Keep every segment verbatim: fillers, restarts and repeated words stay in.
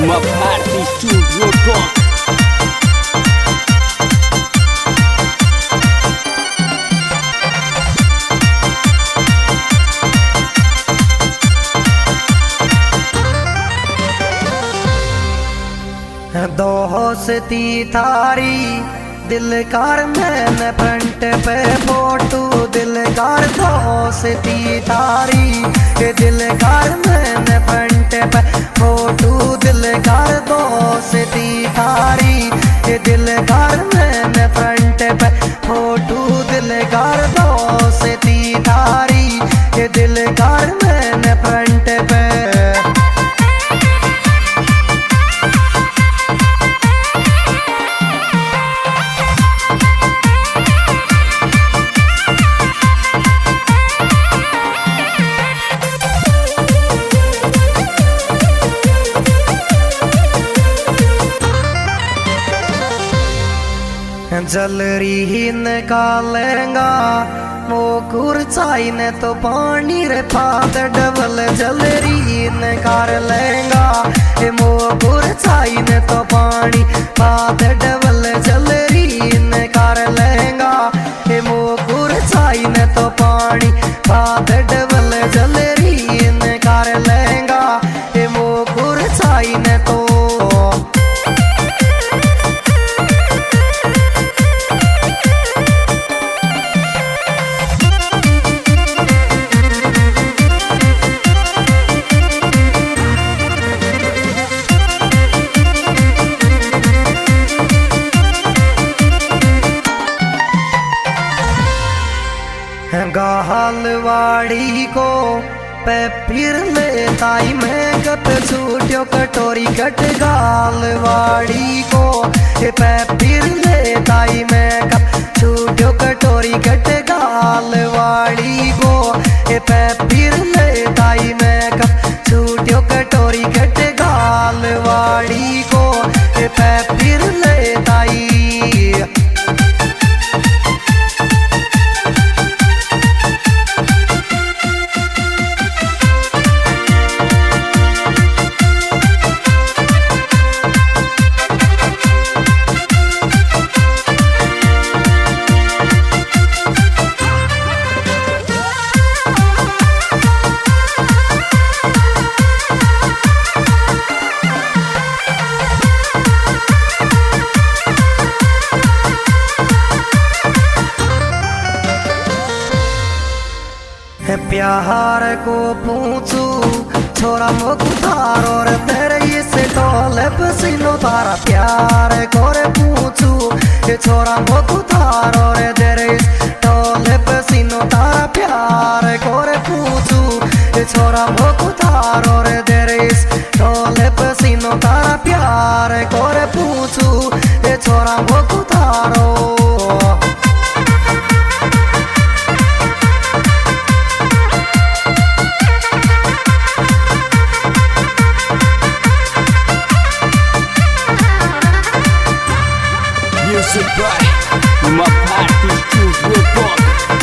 uma parte Studio Talk. दोस्ती थारी दिल कर मैंने फ्रंट पे फोटो दिल कर दोस्ती थारी दिल कर मैंने फ्रंट पे फोटो दिल कर दोस्ती थारी दिल कर मैंने फ्रंट पे फोटो दिल कर दोस्ती थारी दिल कर मैंने फ्रंट पे जलरी निकालेगा मोकुर चाई ने तो पानी रे फाद डबल जलरी निकाल लेगा मोकुर चाई ने तो पानी फाद डबल जलरी निकाल लेगा मोकुर चाई ने तो पानी फाद डबल जलरी निकाल लेगा मोकुर चाई ने तो गाहलवाड़ी को पे फिर ले ताई में गप छूट्यो कटोरी कट गालवाड़ी को पे फिर ले ताई में गप छूट्यो कटोरी कट गालवाड़ी को पे फिर ले ताई में गप छूट्यो कटोरी कट गालवाड़ी को पे फिर ले ताई प्यार को पूछू छोरा मुख्तार और तेरे इस टोले पसीनो तारा प्यार को रे पूछू छोरा मुख्तार और तेरे इस टोले पसीनो तारा प्यार को रे पूछू छोरा मुख्तार और तेरे इस टोले पसीनो तारा प्यार को रे पूछू छोरा Mukhtar Music by uma parte Studio Talk.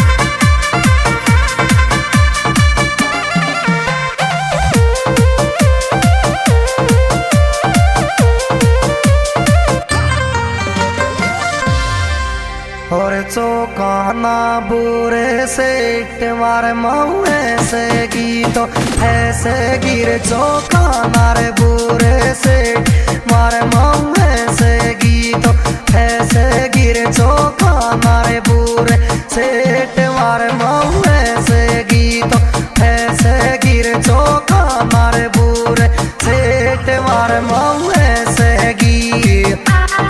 और चौकाना बुरे से मारे मऊए से गीतो ऐसे गिर चौकाना रे बुरे से मारे मऊए से गीतो ऐसे गिर चौकाना रे बुरे सेठ मारे मऊए से गीतो ऐसे गिर चौकाना रे बुरे सेठ मारे मऊए से गीत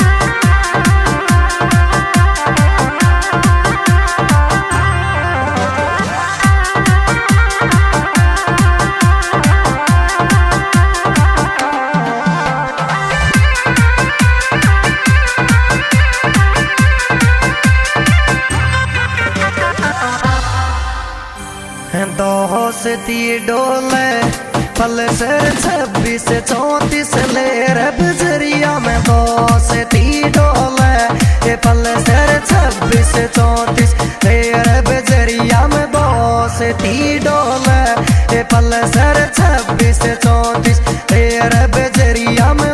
दोस्ती डोले पल सर छब्बीस चौंतीस ले रे बजरिया में दोस्ती डोले ये पल सर छब्बीस चौंतीस ले रे बजरिया में दोस्ती डोले ये पल सर छब्बीस चौंतीस ले रे बजरिया में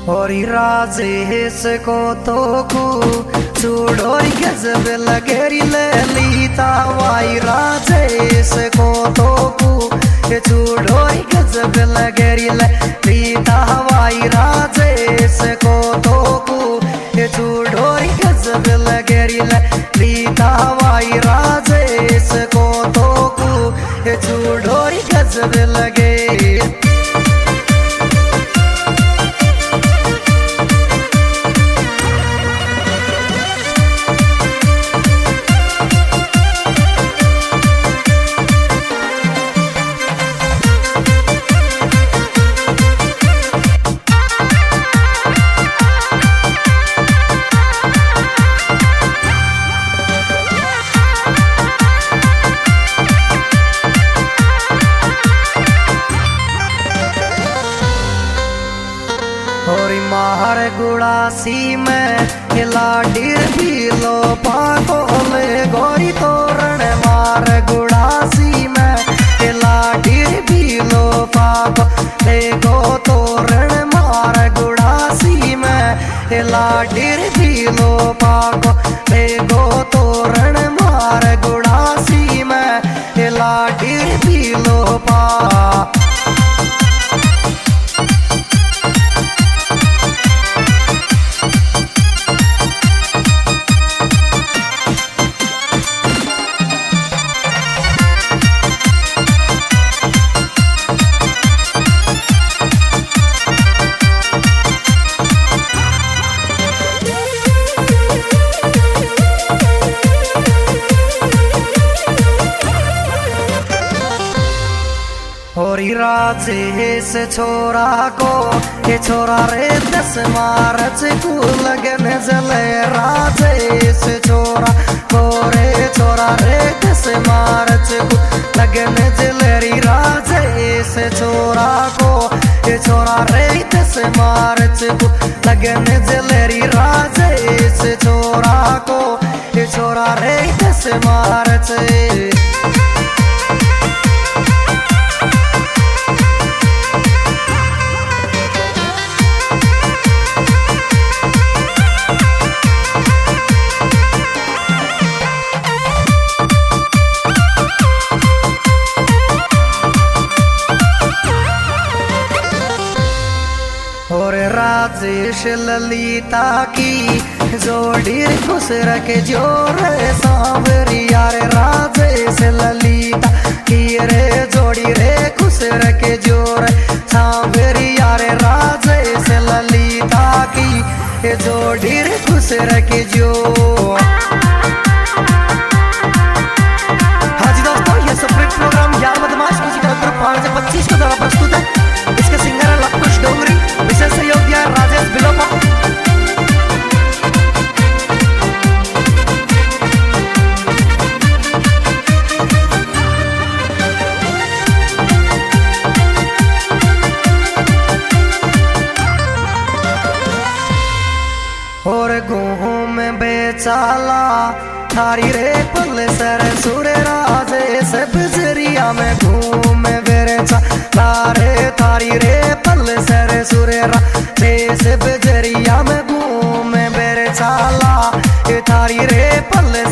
और राजेश को तो कु चूड़ोरी गजब लगेरी ललिता वाई राजेश को तो कु चूड़ोरी गजब लगेरी ललिता वाई राजेश को तो कु चूड़ोरी गजब लगेरी ललिता वाई राजेश को तो कु चूड़ोरी गजब लगे। होरी मार गुड़ासी में लाडीर पीलो पाको ले गोरी तोरण मार गुड़ासी में लाडीर पीलो पाको ले गो तोरण मार गुड़ासी में लाडीर पीलो पाको ले गो तोरण मार गुड़ासी में लाडीर पीलो पा। होरी राजेश छोरा को ये छोरा रे दस मार्च को लगन जले राजेश छोरा को रे छोरा रे दस मार्च को लगन जलेरी राजेश छोरा को ये छोरा रे दस मार्च को लगन जलेरी राजेश छोरा को ये छोरा रे दस मार्च। और राजेश ललिता की जोड़ी खुश रखे जोर सांवरी यार राजेश ललिता की रे जोड़ी रे खुश रखे जोर सांवरी यार राजेश ललिता की जोड़ी रे खुश रखे जो। हाँ जी दोस्तों, ये सुप्रीम प्रोग्राम यार बदमाश म्यूजिकल ग्रुप पाँच से पच्चीस को द्वारा प्रस्तुत है। इसके सिंगर है लकुश डोंगरी, विशेष सहयोग दिया राजेश बिलोपा। और गेहूं में बेचाला थारी रे पल सर सुर राजे से बजरिया में घूम बेरेचा तारे थारी रे पल सर सुर राजे से बजरिया में घूम बेरेचाला थारी रे पल